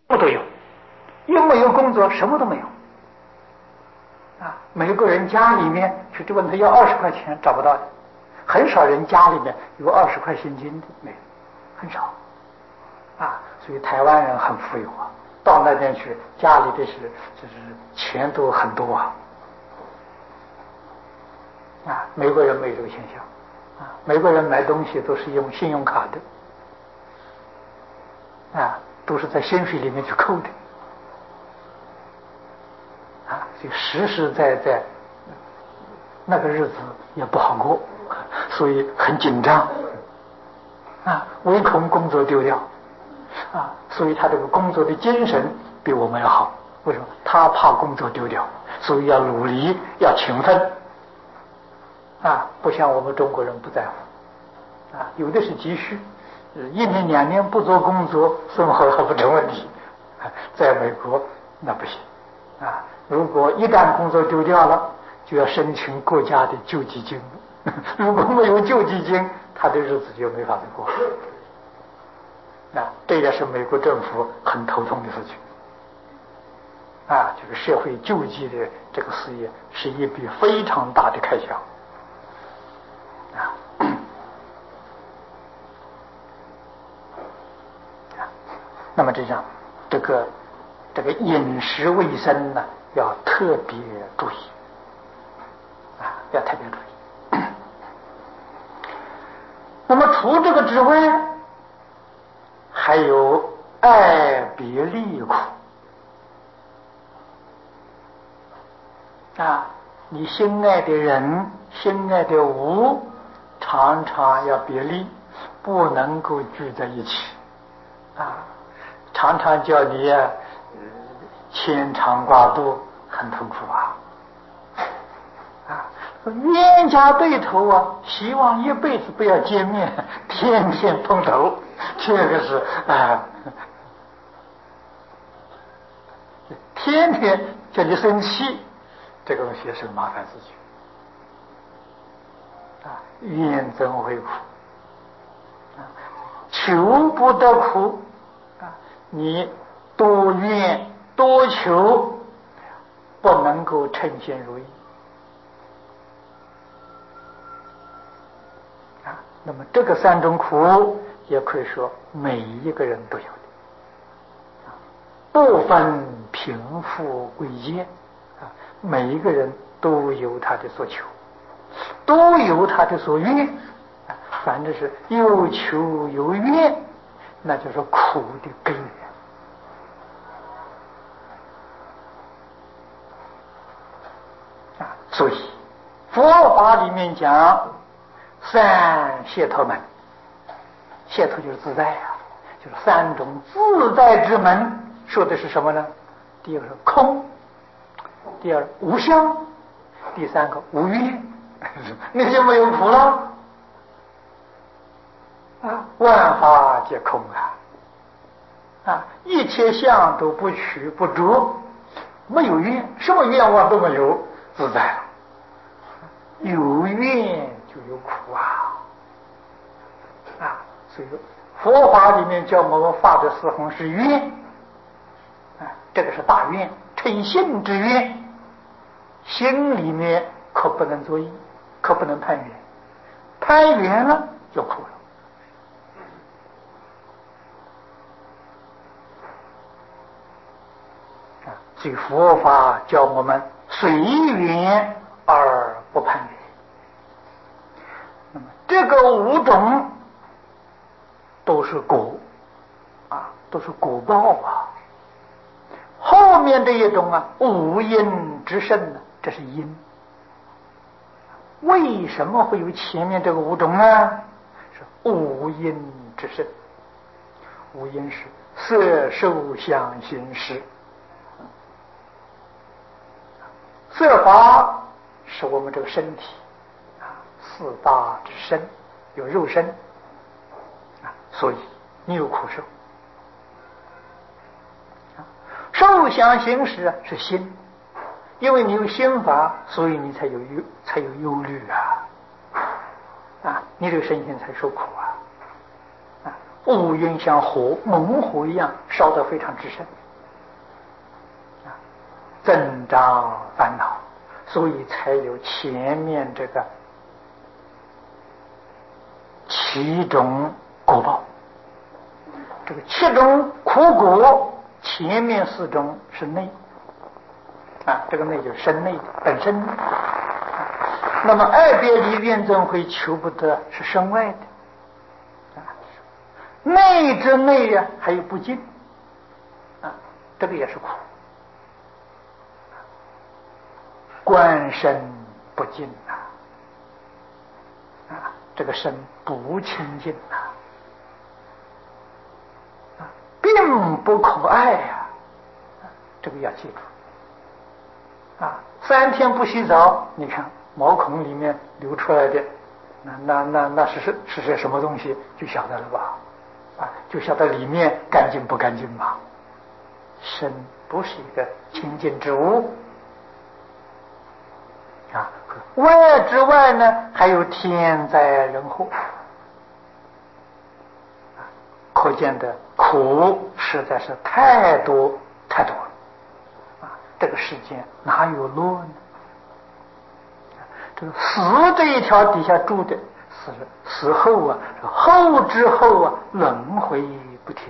么都有，又没有工作，什么都没有。每个人家里面去问他要20块钱，找不到的，很少人家里面有20块现金的，没有，很少。所以台湾人很富有啊，到那边去，家里的就是钱都很多美国人没有这个现象美国人买东西都是用信用卡的都是在薪水里面去扣的所以实实在在那个日子也不好过，所以很紧张唯恐工作丢掉所以他这个工作的精神比我们要好。为什么？他怕工作丢掉，所以要努力，要勤奋不像我们中国人不在乎有的是急需1年2年不做工作，生活还不成问题在美国那不行如果一旦工作丢掉了，就要申请国家的救济金如果没有救济金，他的日子就没法子过这也是美国政府很头痛的事情这个社会救济的这个事业是一笔非常大的开销那么这样这个饮食卫生呢要特别注意要特别注意那么除这个之外，还有爱别离苦你心爱的人，心爱的物，常常要别离，不能够聚在一起常常叫你牵肠挂肚，很痛苦冤家对头希望一辈子不要见面，天天碰头，这个是天天叫你生气，这个东西是麻烦事情怨憎会苦求不得苦你多怨多求，不能够称心如意那么这个3种苦也可以说每一个人都有的不分贫富贵贱每一个人都有他的所求，都有他的所愿反正是有求有愿，那就是苦的根源所以佛法里面讲3解脱门，解脱就是自在就是3种自在之门，说的是什么呢？第一个是空，第二无相，第3个无愿那就没有苦了万法皆空一切相都不取不着，没有愿，什么愿望都没有，自在了。有愿就有苦所以佛法里面叫我们发的4弘是愿这个是大愿，称心之愿，心里面可不能作意，可不能攀缘，攀缘了就苦了所以佛法叫我们随缘而不攀缘。那么这个5种都是果都是果报后面这一种无因之胜这是因。为什么会有前面这个5种呢？是无因之胜。无因是色受想行识，色法是我们这个身体4大之身，有肉身所以你有苦受。受想行识是心，因为你有心法，所以你才有忧虑你这个身心才受苦乌云像火猛火一样烧得非常之深，增长烦恼，所以才有前面这个7种果报。这个7种苦果，前面4种是内这个内就是身内本身。那么爱别离怨憎会求不得是身外的内之内呀，还有不净这个也是苦。观身不净这个身不清净并不可爱这个要记住3天不洗澡，你看毛孔里面流出来的那是些什么东西，就晓得了吧就晓得里面干净不干净吧。身不是一个清净之物外之外呢，还有天灾人祸可见的苦实在是太多太多了这个世间哪有乐呢？这个死这一条底下住的死后后之后轮回不停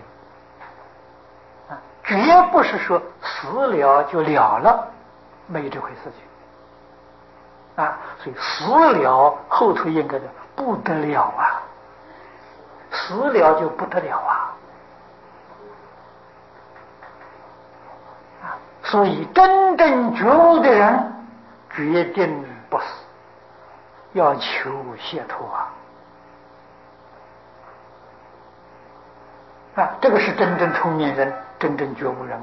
绝不是说死了就了了，没这回事情所以死了后头应该的不得了死了就不得了所以真正觉悟的人决定不死，要求解脱这个是真正聪明人，真正觉悟人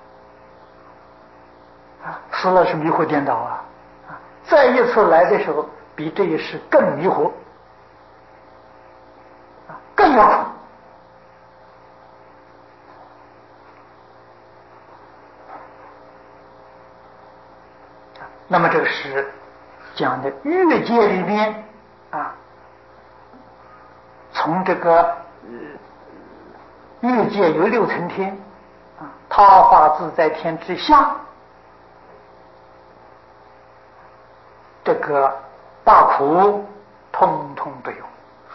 死了是迷惑颠倒再一次来的时候比这一世更迷惑更要苦那么这个是讲的欲界里面从这个欲界有6层天他化自在天之下，这个大苦通通都有。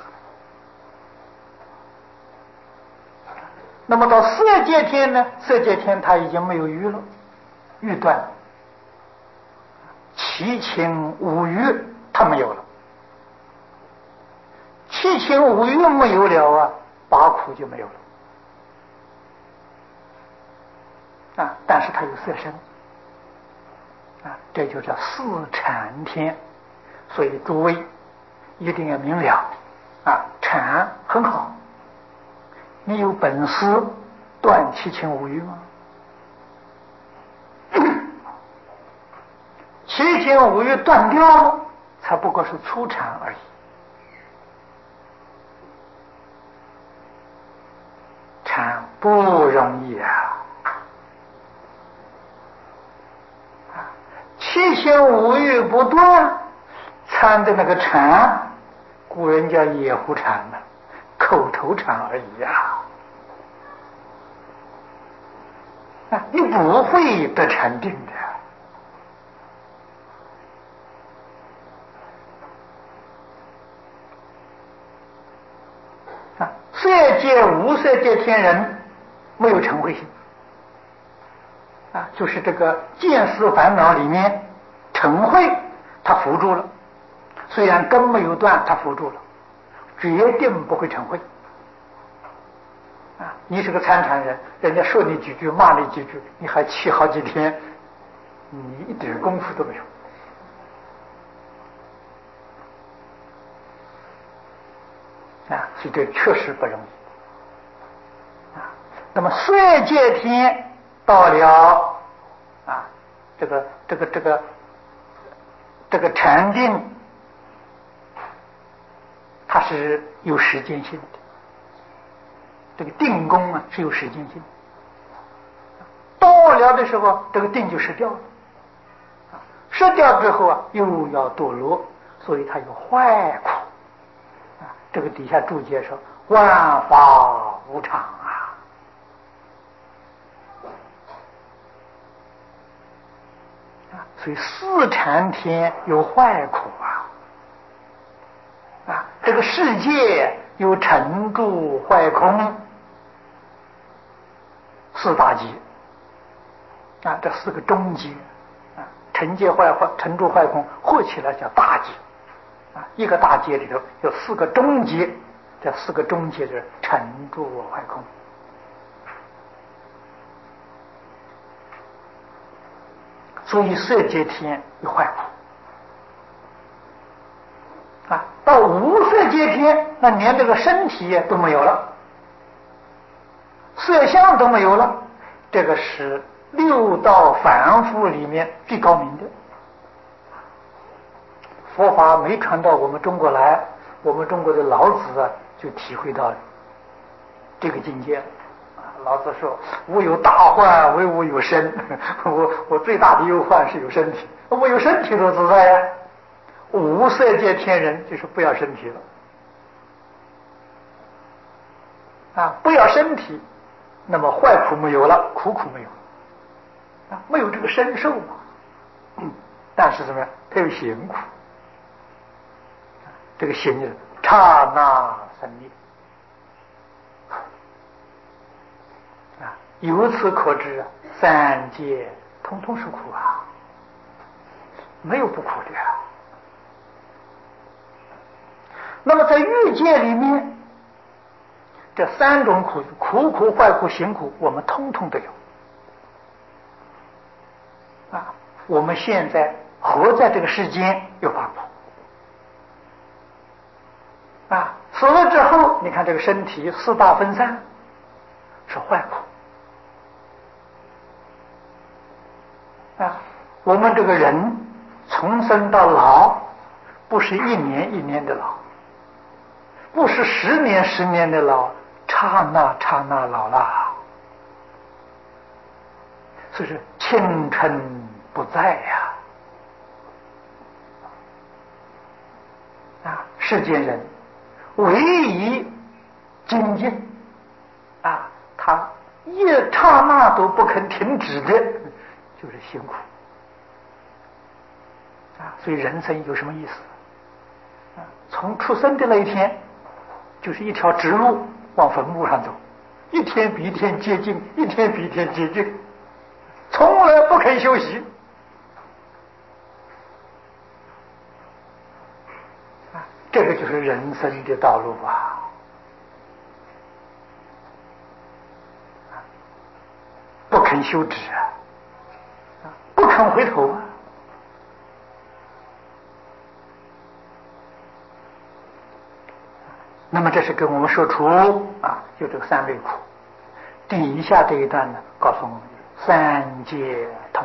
那么到色界天呢？色界天它已经没有欲了，欲断了，七情五欲它没有了，七情五欲没有了八苦就没有了但是它有色身这就叫四禅天。所以诸位一定要明了禅很好，你有本事断七情五欲吗？七情五欲断掉了，才不过是初禅而已。禅不容易七情五欲不断，参的那个禅，古人叫野狐禅口头禅而已你不会得禅定的色界无色界天人没有成慧心就是这个见思烦恼里面成慧他扶住了，虽然根没有断，他扶住了，决定不会成慧你是个参禅人，人家说你几句骂你几句，你还气好几天，你一点功夫都没有所以这确实不容易那么色界天到了这个禅定，它是有时间性的，这个定功是有时间性的，到了的时候这个定就失掉了，失掉之后又要堕落，所以它有坏苦这个底下注解说万法无常啊！所以四禅天有坏苦啊！这个世界有成住坏空四大劫啊，这四个中劫啊，成劫成住坏空合起来叫大劫啊。一个大劫里头有四个中劫，这四个中劫是成住坏空。所以色界天有坏苦啊，到无色界天，那连这个身体都没有了，色相都没有了，这个是六道凡夫里面最高明的。佛法没传到我们中国来，我们中国的老子啊就体会到这个境界了。老子说：“吾有大患，惟吾有身。我最大的忧患是有身体，我有身体多自在呀。无色界天人就是不要身体了啊，不要身体，那么坏苦没有了，苦没有啊，没有这个身受嘛。但是怎么样？它有行苦，这个行就是刹那生灭。”由此可知，三界通通是苦啊，没有不苦的啊。那么在欲界里面，这三种苦，苦、坏苦、行苦，我们通通都有啊。我们现在活在这个世间有八苦啊，死了之后，你看这个身体四大分散，是坏苦。我们这个人从生到老，不是一年一年的老，不是10年10年的老，刹那老了。所以说青春不在呀！世间人唯一精进他一刹那都不肯停止的，就是辛苦所以人生有什么意思从出生的那一天，就是一条直路往坟墓上走，一天比一天接近，一天比一天接近，从来不肯休息这个就是人生的道路不肯休止不肯回头那么这是跟我们说出就这个三类苦。底下这一段呢，告诉我们三界痛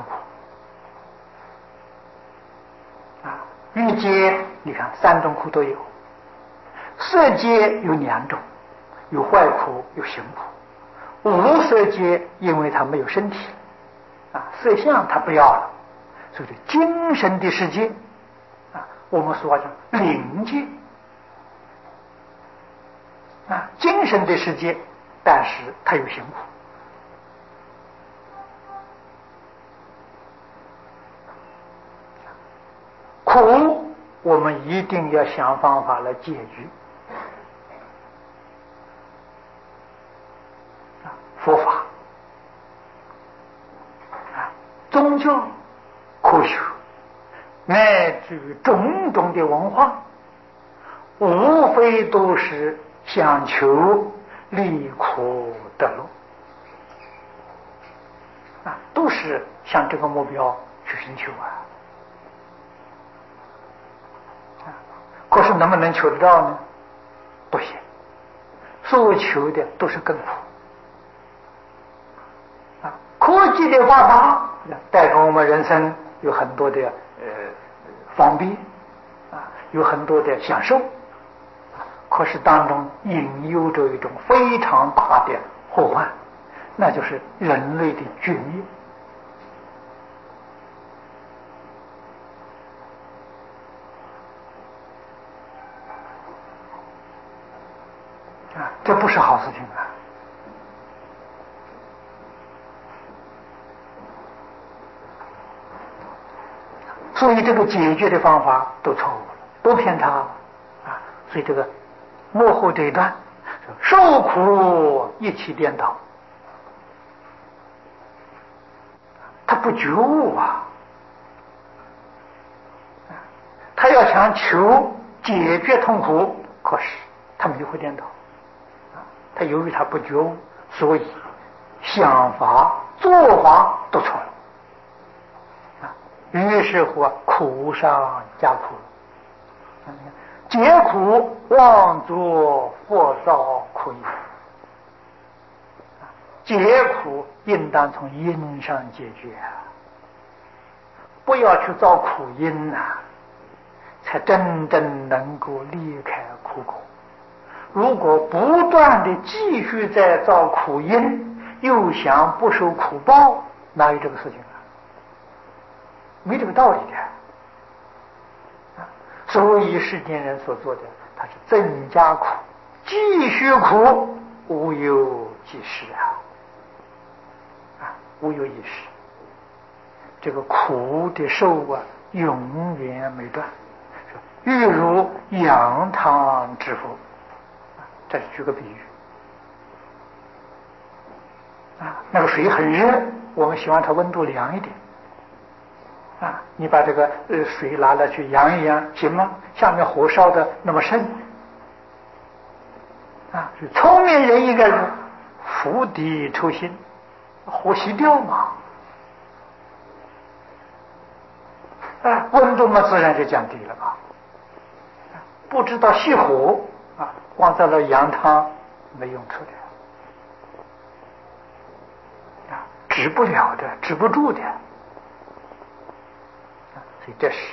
苦欲界你看三种苦都有，色界有2种，有坏苦有行苦。无色界因为它没有身体色相它不要了，所以精神的世界我们说叫灵界精神的世界，但是它有行苦，苦我们一定要想方法来解决。佛法宗教科学乃至于种种的文化，无非都是想求离苦得乐都是向这个目标去寻求可是能不能求得到呢？不行，所求的都是更苦科技的发达带给我们人生有很多的方便有很多的享受，可是当中隐忧着一种非常大的祸患，那就是人类的绝灭这不是好事情所以这个解决的方法都错误了，都偏差啊。所以这个幕后这一段，受苦一起颠倒，他不觉悟啊，他要想求解决痛苦，可是他们就会颠倒啊。他由于他不觉悟，所以想法做法都错了啊，于是乎苦上加苦，解苦妄作佛造苦因，解苦应当从因上解决啊，不要去造苦因啊，才真正能够离开苦果。如果不断的继续在造苦因，又想不受苦报，哪有这个事情啊？没这个道理的。所以世间人所做的，它是增加苦，继续苦，无有即事啊，无有一时。这个苦的受啊，永远没断，欲如仰汤之福。这是举个比喻啊，那个水很热，我们希望它温度凉一点啊，你把这个水拿来去扬一扬，行吗？下面火烧的那么深啊，聪明人应该是釜底抽薪，火熄掉嘛，啊，温度嘛自然就降低了嘛。不知道熄火啊，光在那扬汤没用处的啊，止不了的，止不住的。所以这是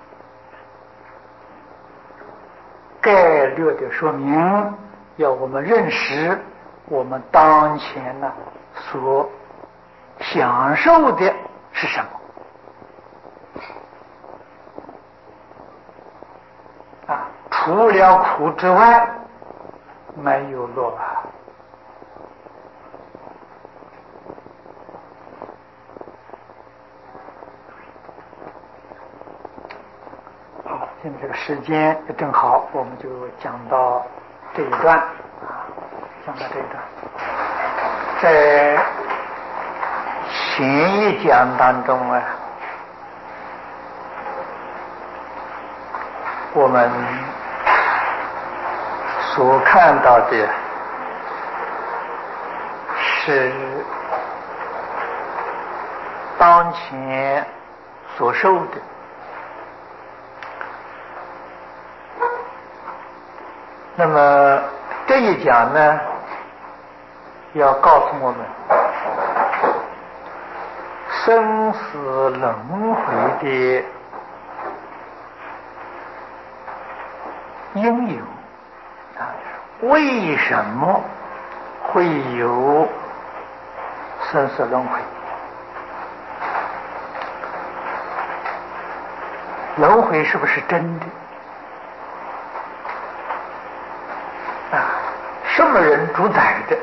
概略的说明，要我们认识我们当前呢所享受的是什么啊？除了苦之外，没有乐啊。现在这个时间也正好，我们就讲到这一段啊，讲到这一段。在前一讲当中啊，我们所看到的是当前所受的。那么这一讲呢，要告诉我们生死轮回的因由啊，为什么会有生死轮回？轮回是不是真的？什么人主宰的？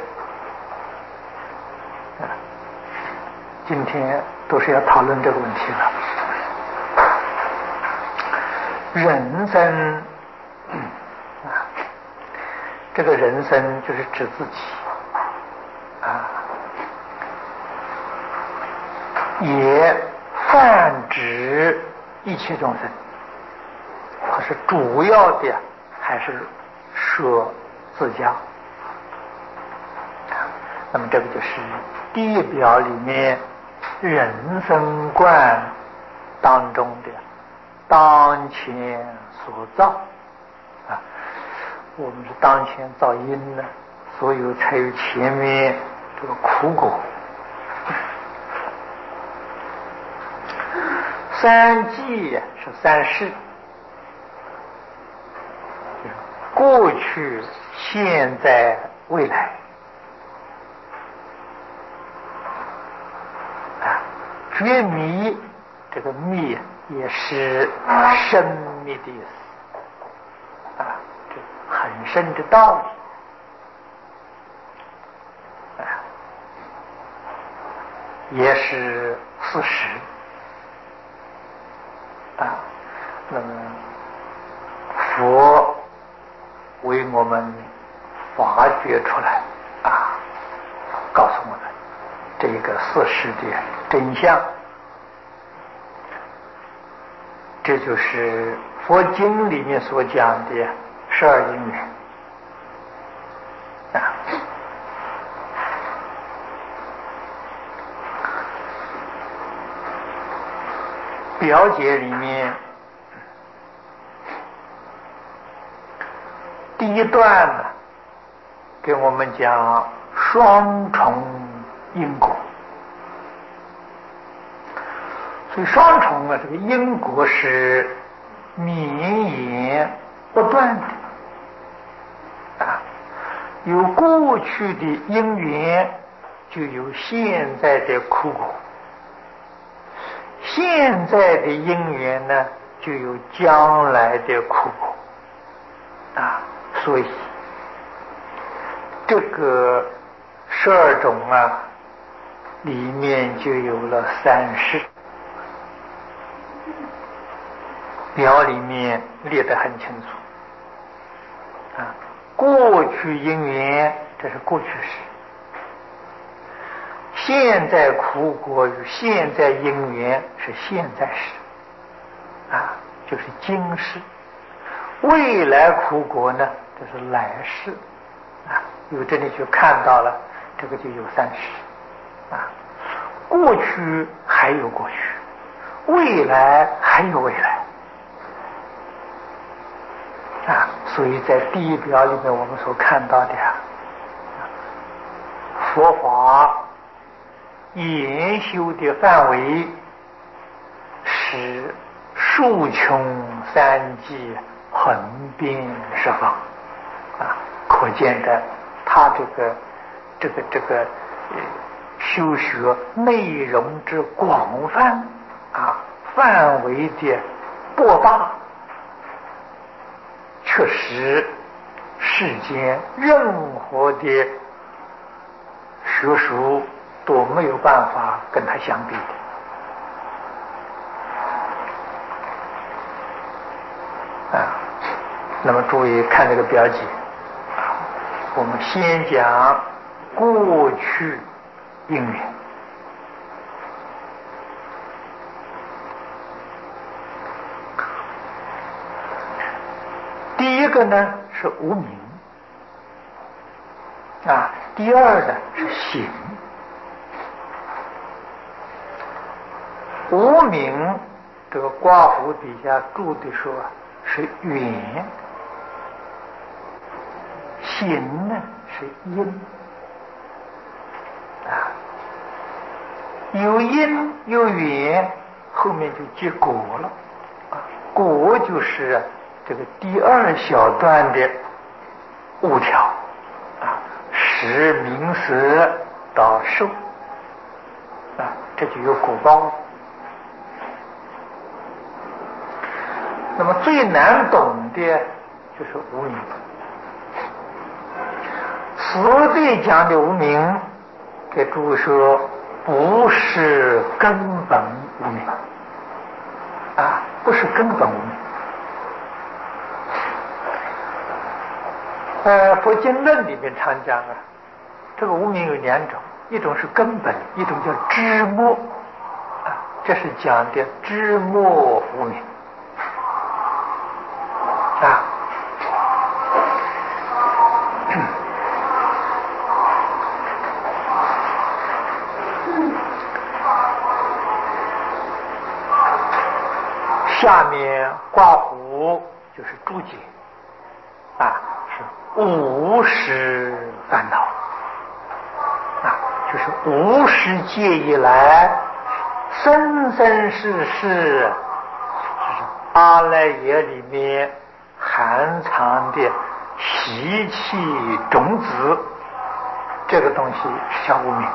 今天都是要讨论这个问题了。人生这个人生就是指自己啊，也泛指一切众生，可是主要的还是说自家。那么这个就是地表里面人生观当中的当前所造啊，我们是当前造因呢，所以才有前面这个苦果。三际是三世，过去、现在、未来。觉迷，这个迷也是深密的意思啊，这很深的道理啊，也是事实那么佛为我们发掘出来啊，告诉我们这个事实的真相。这就是佛经里面所讲的12因缘啊。表解里面第一段呢，给我们讲双重因果。所以双重啊，这个因果是绵延不断的啊，有过去的因缘，就有现在的苦果；现在的因缘呢，就有将来的苦果啊。所以这个12种啊，里面就有了3世。表里面列得很清楚啊，过去因缘这是过去式，现在苦果与现在因缘是现在式啊，就是今世；未来苦果呢，这是来世啊。由这里就看到了，这个就有3世啊，过去还有过去，未来还有未来。啊，所以在第一表里面我们所看到的佛法研修的范围是数穷三际，横遍十方啊，可见的他这个修学内容之广泛啊，范围的博大，确实世间任何的学术都没有办法跟他相比的啊。那么注意看这个标记，我们先讲过去因缘。第一个呢是无明啊，第二呢是行。无明这个刮胡底下注的说是缘，行呢是因啊，有因有缘，后面就结果了啊，果就是这个第2小段的5条啊，识名色到受啊，这就有果报。那么最难懂的就是无明，此地讲的无明，给诸位说不是根本无明啊，不是根本无明。佛经论里面常讲啊，这个无明有2种，一种是根本，一种叫枝末啊，这是讲的枝末无明啊。下面刮胡就是注解啊，是无始烦恼啊，就是无始界以来生生世世，就是阿赖耶里面含藏的习气种子，这个东西是叫无明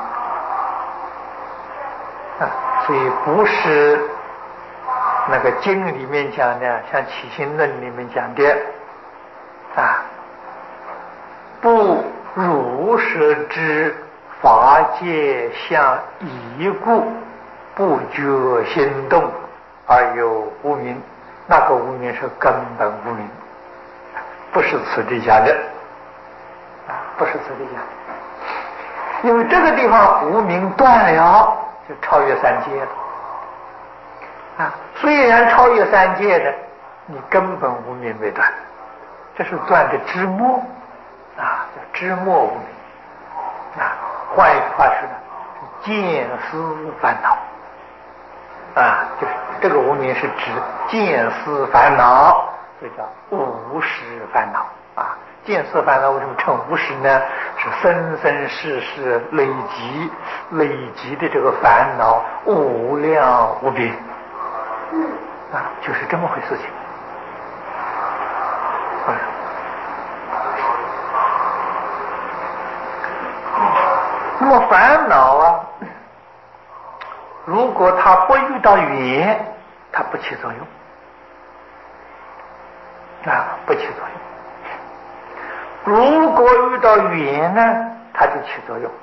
啊，所以不是那个经里面讲的，像起心论里面讲的啊，不如实知法界相异故，不觉心动而有无明那个无明是根本无明，不是此地家的不是此地家的。因为这个地方无明断了，就超越三界了虽然超越三界的，你根本无明没断，这是断的枝末叫枝末无明换一句话说呢，是见思烦恼就是这个无明是指见思烦恼，这叫无始烦恼见思烦恼为什么称无始呢？是生生世世累积的这个烦恼无量无边就是这么回事情那么烦恼如果它不遇到缘，它不起作用不起作用。如果遇到缘呢，它就起作用。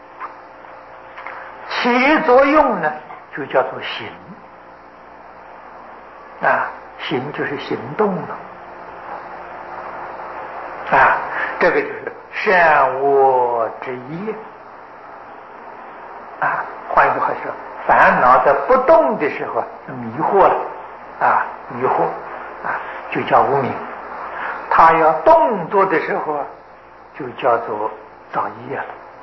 起作用呢，就叫做行行就是行动了这个就是善恶之业换一句话说，烦恼在不动的时候就迷惑了迷惑就叫无明。它要动作的时候就叫做造业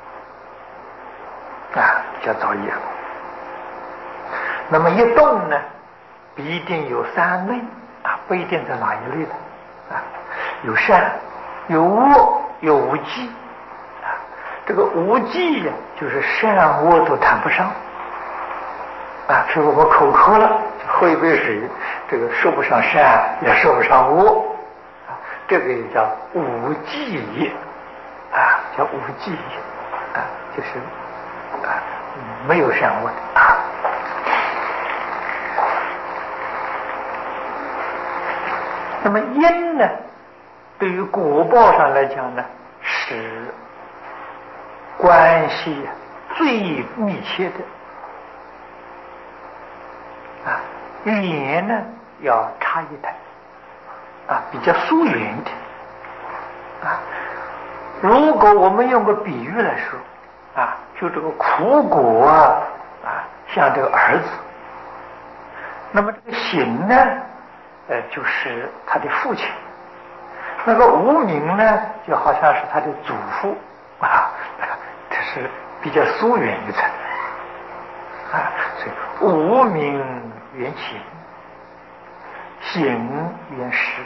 了叫造业了。那么一动呢，必定有三类不一定在哪一类的有善有恶有无记这个无记就是善恶都谈不上是我们口渴了喝一杯水，这个说不上善也说不上恶这个也叫无记业叫无记业就是没有善恶的那么因呢，对于果报上来讲呢，是关系最密切的缘呢要差一点比较疏远一点如果我们用个比喻来说就这个苦果像这个儿子，那么这个行呢就是他的父亲，那个无名呢就好像是他的祖父这是比较疏远一层所以无名缘行，行缘识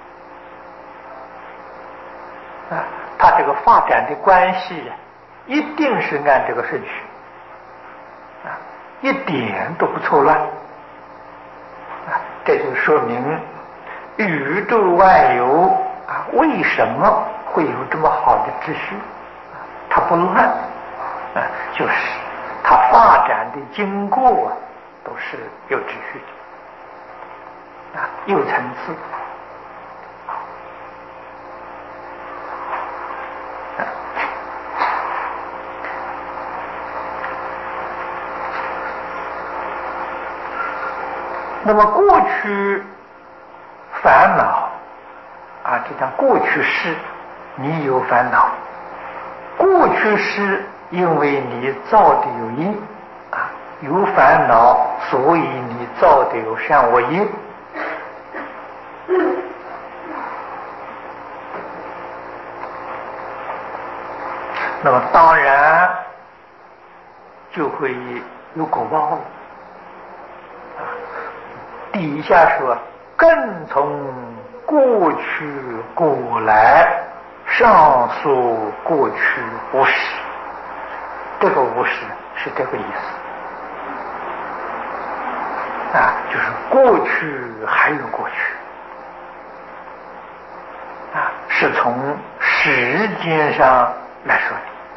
他这个发展的关系一定是按这个顺序一点都不错乱这就说明宇宙万有为什么会有这么好的秩序它不乱就是它发展的经过都是有秩序的有层次那么过去烦恼就讲过去世你有烦恼，过去世因为你造的有因有烦恼，所以你造的有善恶因那么当然就会有果报了底下说更从过去果来上溯过去无始，这个无始是这个意思就是过去还有过去是从时间上来说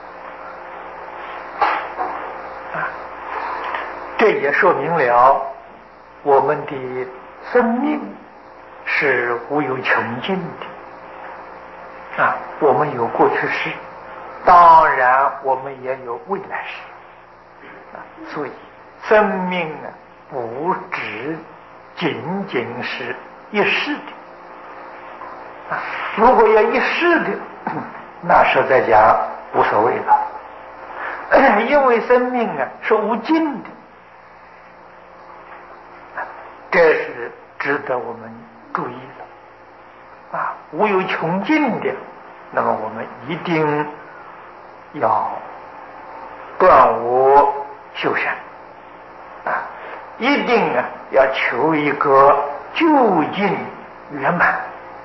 的这也说明了我们的生命是无有穷尽的我们有过去式，当然我们也有未来式所以生命不止仅仅是一时的如果要一时的，那实在讲无所谓了，因为生命是无尽的，这是值得我们注意的无有穷尽的，那么我们一定要断我修善一定要求一个究竟圆满。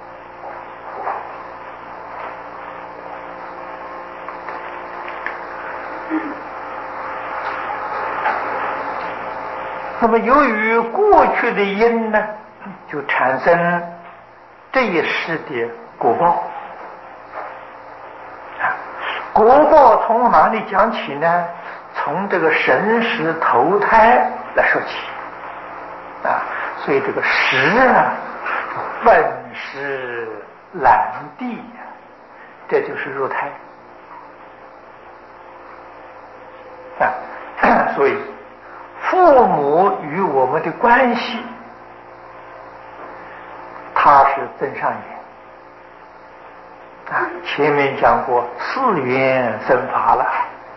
那么由于过去的因呢，就产生这一世的果报果报从哪里讲起呢？从这个神识投胎来说起所以这个识本是懒地这就是入胎所以父母与我们的关系，它是增上缘前面讲过四缘生法了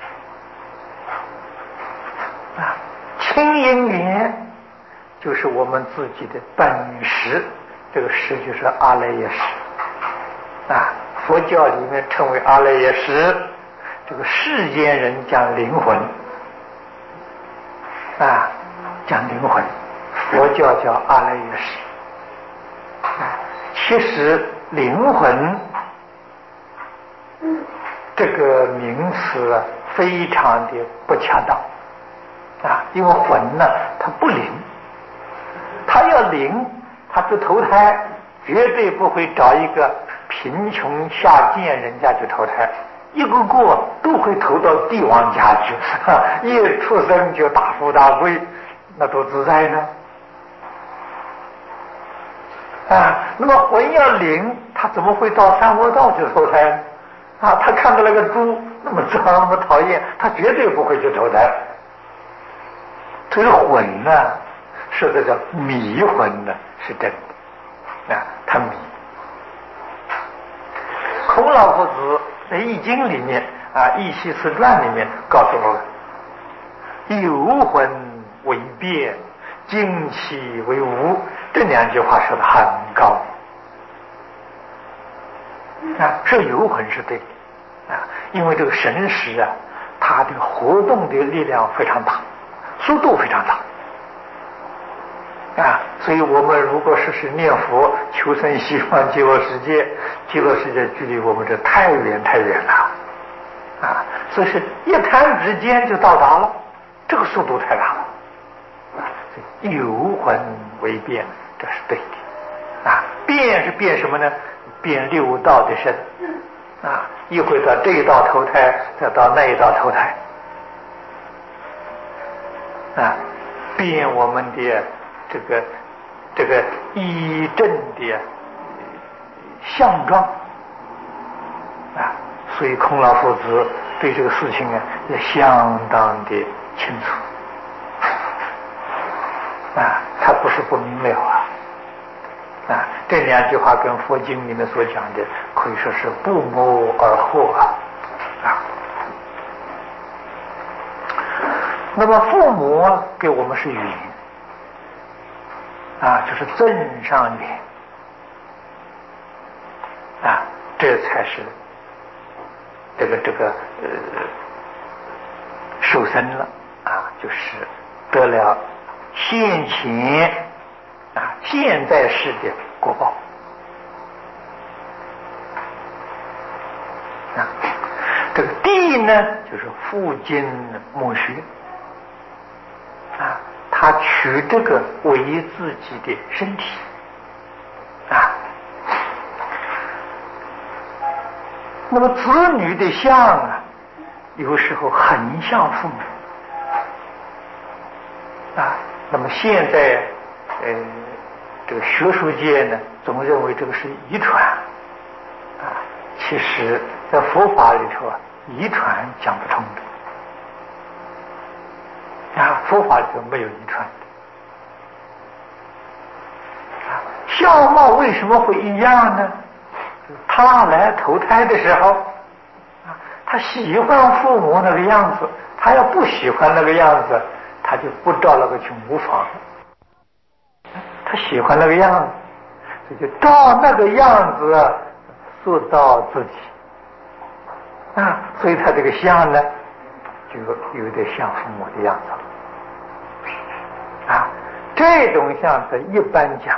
亲因缘就是我们自己的本识，这个识就是阿赖耶识佛教里面称为阿赖耶识，这个世间人讲灵魂讲灵魂，佛教叫阿赖耶识其实灵魂这个名词非常的不恰当因为魂呢它不灵，它要灵它去投胎绝对不会找一个贫穷下贱人家去投胎，一个个都会投到帝王家去一出生就大富大贵，那多自在呢那么魂要灵，他怎么会到三恶道去投胎呢他看到那个猪那么脏那么讨厌，他绝对不会去投胎。所以魂呢是这个迷魂呢是真的他迷。孔老夫子在《易经》里面易系辞传里面告诉我们，有魂为变，精气为无，这两句话说得很高说有魂是对的因为这个神识它的活动的力量非常大，速度非常大所以我们如果是念佛求生西方极乐世界，极乐世界距离我们这太远太远了所以是一弹指间就到达了，这个速度太大了有魂为变，这是对的变是变什么呢？变六道的身一会到这一道投胎，再到那一道投胎变我们的这个一正的相状所以孔老夫子对这个事情也相当的清楚他不是不明了这两句话跟佛经里面所讲的可以说是不谋而合那么父母给我们是缘就是正上缘这才是这个受生了就是得了现前现在世的果报这个地呢就是父精母血他取这个为自己的身体那么子女的相有时候很像父母那么现在这个学术界呢总认为这个是遗传其实在佛法里头遗传讲不通的佛法里头没有遗传相貌为什么会一样呢？他来投胎的时候，他喜欢父母那个样子，他要不喜欢那个样子，他就不照那个去模仿。他喜欢那个样子，所以就照那个样子塑造自己啊，所以他这个相呢，就有点像父母的样子啊。这种相在一般讲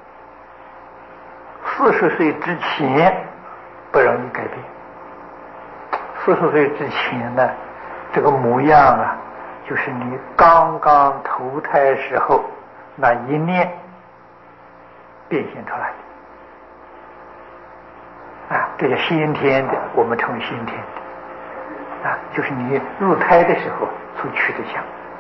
，40岁之前不容易改变。40岁之前呢，这个模样啊，就是你刚刚投胎时候那一念变现出来的啊，这叫先天的，我们称为先天的啊，就是你入胎的时候所取的相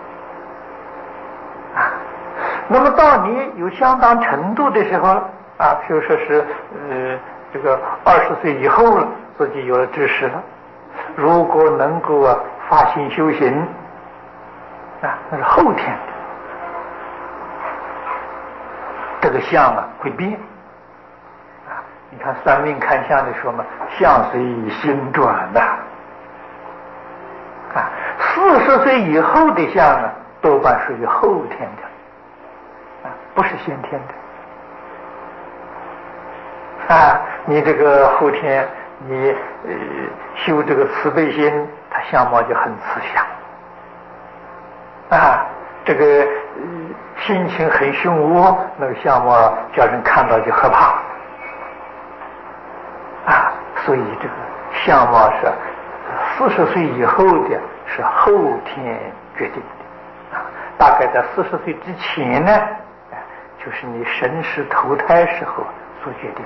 啊。那么到你有相当程度的时候啊，比如说是这个20岁以后了，自己有了知识了，如果能够发心修行啊，那是后天的，这个相啊会变啊。你看算命看相的时候嘛，相随心转的啊。40岁以后的相啊，多半属于后天的。不是先天的啊！你这个后天你修这个慈悲心，他相貌就很慈祥啊。这个心情很凶恶，那个相貌叫人看到就害怕啊。所以这个相貌是40岁以后的，是后天决定的啊。大概在40岁之前呢，就是你神识投胎时候所决定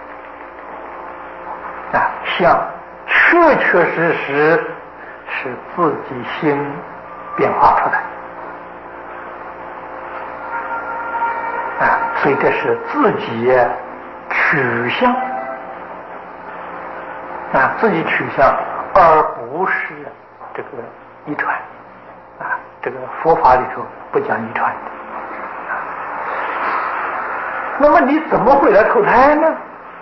的啊，相确确实实是自己心变化出来啊，所以这是自己取向啊，自己取向，而不是这个遗传啊。这个佛法里头不讲遗传的。那么你怎么会来投胎呢？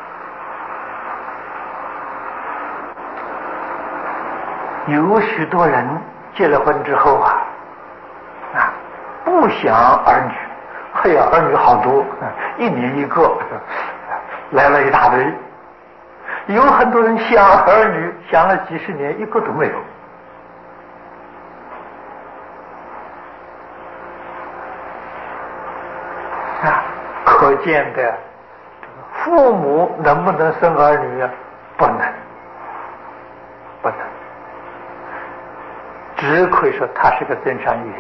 有许多人结了婚之后啊，不想儿女，哎呀，儿女好多，1年1个，来了一大堆。有很多人想儿女，想了几十年，1个都没有。可见的，父母能不能生儿女啊？不能，不能。只亏说他是个增上缘，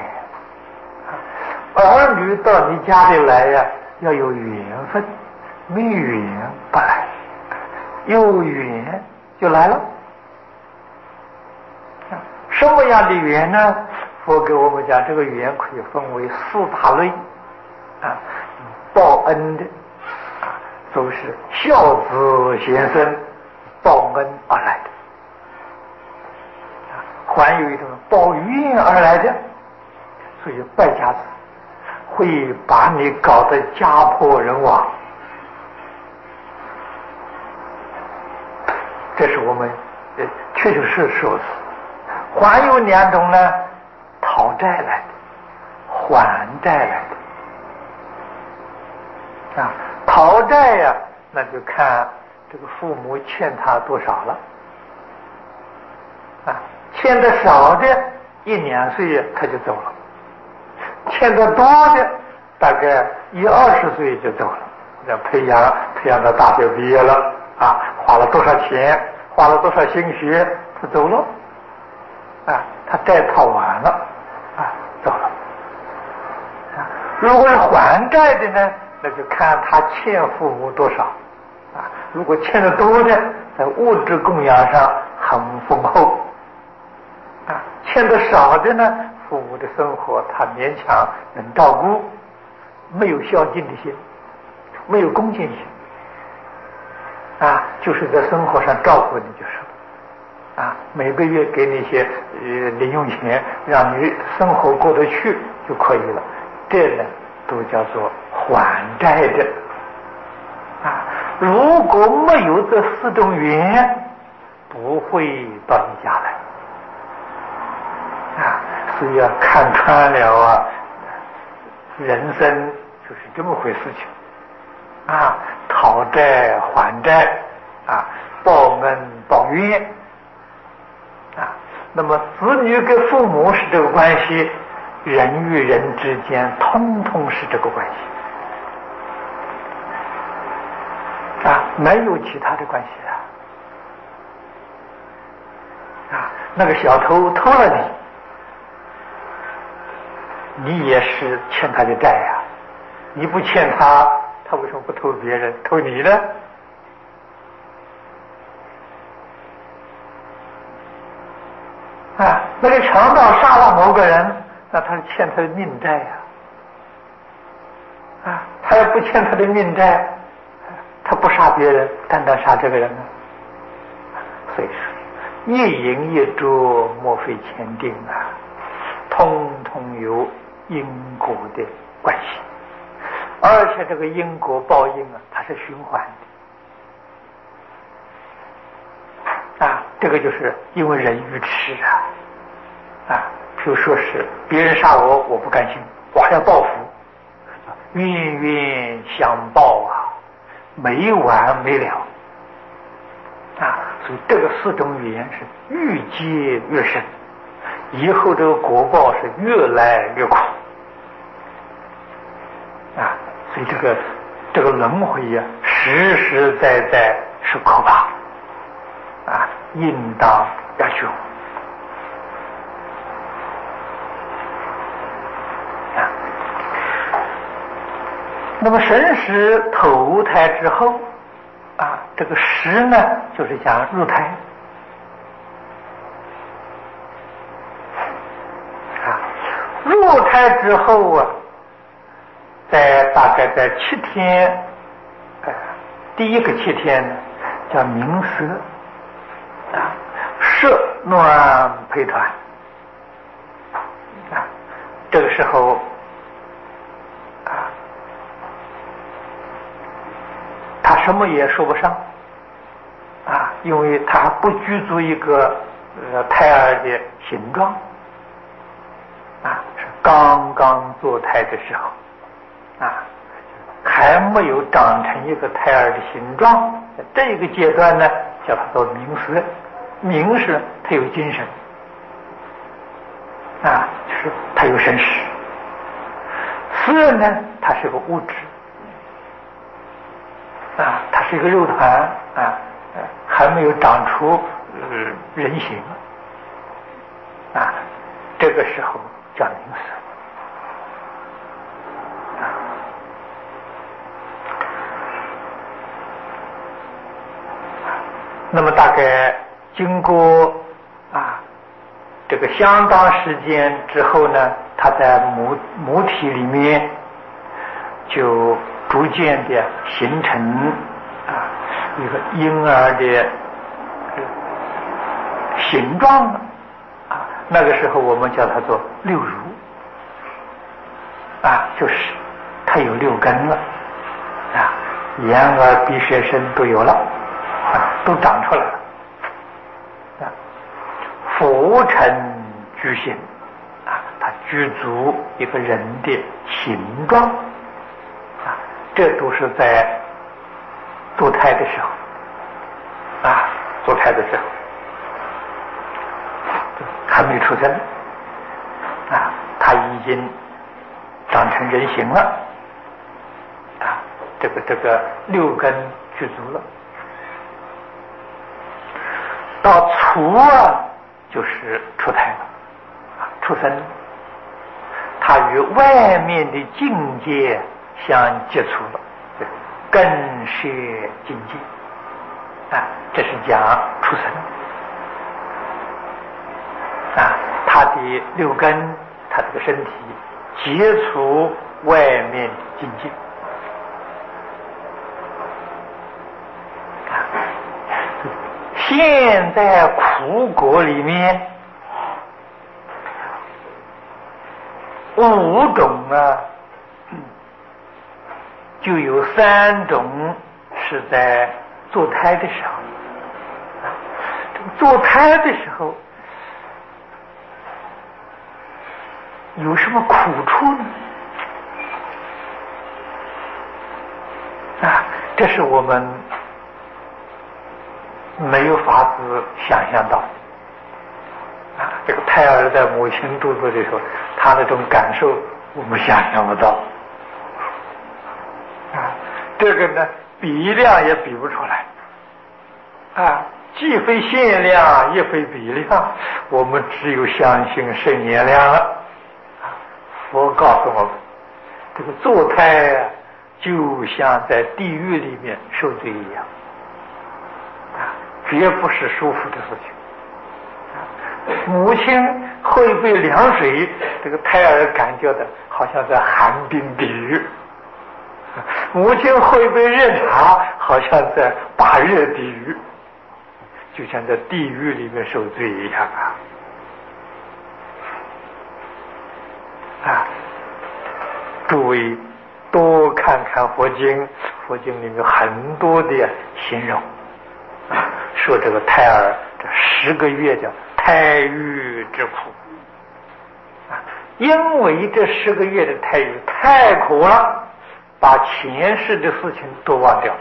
儿女到你家里来呀，要有缘分，没缘不来，有缘就来了。什么样的缘呢？佛给我们讲，这个缘可以分为4大类啊。报恩的啊，都是孝子贤孙报恩而来的啊，还有一种报怨而来的，所以败家子会把你搞得家破人亡，这是我们确确实实说的。还有2种呢，讨债来的，还债来的。啊，讨债呀，那就看这个父母欠他多少了啊，欠的少的1、2岁他就走了，欠的多的大概20岁就走了，要培养到大学毕业了啊，花了多少钱，花了多少心血，他走了啊，他债讨完了啊，走了啊。如果是还债的呢，那就看他欠父母多少啊。如果欠的多的，在物质供养上很丰厚啊；欠的少的呢，父母的生活他勉强能照顾，没有孝敬的心，没有恭敬心啊，就是在生活上照顾你就是了啊，每个月给你一些零用钱，让你生活过得去就可以了，这呢都叫做还债的如果没有这四种缘，不会到你家来啊。所以要看穿了啊，人生就是这么回事情啊，讨债还债啊，报恩报怨啊。那么子女跟父母是这个关系，人与人之间通通是这个关系啊，没有其他的关系啊。那个小偷偷了你也是欠他的债呀，你不欠他，他为什么不偷别人，偷你呢？啊，那个强盗杀了某个人，那他是欠他的命债呀。啊，他要不欠他的命债，他不杀别人，单单杀这个人呢？所以说，一因一着，莫非前定啊，通通有因果的关系，而且这个因果报应啊，它是循环的啊。这个就是因为人愚痴啊，比如说是别人杀我，我不甘心，我还要报复，冤冤相报啊，没完没了啊。所以这个四种语言是愈结越深，以后这个果报是越来越苦啊。所以这个轮回呀，实实在在是可怕啊，应当要学啊。那么神识投胎之后啊，这个识呢，就是讲入胎啊。入胎之后啊，大概在7天，第一个7天呢，叫冥色啊，色暖陪团啊。这个时候啊，他什么也说不上啊，因为他还不具足一个胎儿的形状啊，是刚刚做胎的时候啊，还没有长成一个胎儿的形状。在这个阶段呢，叫它做冥色。冥是它有精神啊，就是它有神识。色呢，它是个物质啊，它是一个肉团啊，还没有长出人形啊，这个时候叫冥色。那么大概经过这个相当时间之后呢，它在母体里面就逐渐的形成一个婴儿的形状了啊。那个时候我们叫它做六乳啊，就是它有6根了啊，眼耳鼻舌身都有了啊，都长出来了啊。浮沉具形啊，它具足一个人的形状啊，这都是在堕胎的时候啊，堕胎的时候还没出生啊，他已经长成人形了啊，这个6根具足了。到初就是出胎了啊，出生，他与外面的境界相接触了，更是境界啊，这是讲出生啊，他的6根，他这个身体接触外面的境界啊。现在苦果里面5种就有3种是在堕胎的时候，堕胎的时候有什么苦处呢？这是我们没有法子想象到。这个胎儿在母亲肚子里头，他那种感受我们想象不到。这个呢，比量也比不出来。既非限量，也非比量，我们只有相信圣言量了。佛告诉我们，这个堕胎就像在地狱里面受罪一样，绝不是舒服的事情。母亲会被凉水，这个胎儿感觉的好像在寒冰地狱；母亲会被热茶，好像在大热地狱，就像在地狱里面受罪一样诸位多看看佛经，佛经里面有很多的形容，说这个胎儿这10个月的胎育之苦，因为这10个月的胎育太苦了，把前世的事情都忘掉了。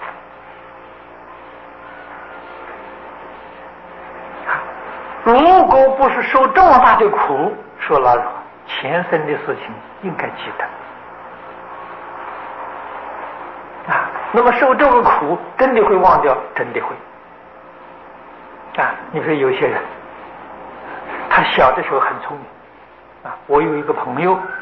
如果不是受这么大的苦，说老实话，前生的事情应该记得。那么受这个苦，真的会忘掉？真的会。你说有些人，他小的时候很聪明。我有一个朋友，